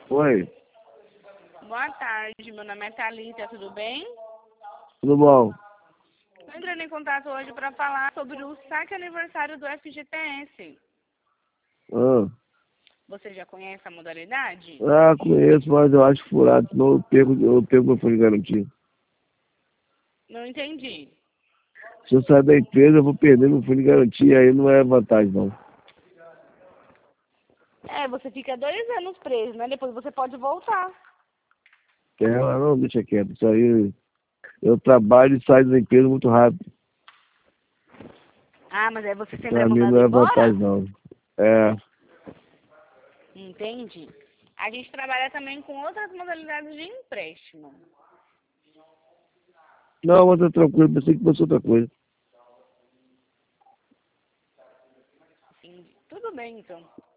Oi, Boa tarde, meu nome é Thalita, tudo bem? tudo bom? Estou entrando em contato hoje para falar sobre o saque aniversário do FGTS. Ah, Você já conhece a modalidade? conheço, mas eu acho furado, senão eu perco meu fundo de garantia. Não entendi. Se eu sair da empresa, eu vou perder meu fundo de garantia, aí não é vantagem, não. Você fica 2 anos preso, né? Depois você pode voltar. Ela não deixa quieto, isso aí, eu trabalho e saio da empresa muito rápido. Ah, mas aí você sempre é Pra mim mandado não é embora? vantagem, não. É, Entendi. A gente trabalha também com outras modalidades de empréstimo. não, mas tá tranquilo, pensei que fosse outra coisa. Entendi. Tudo bem, então.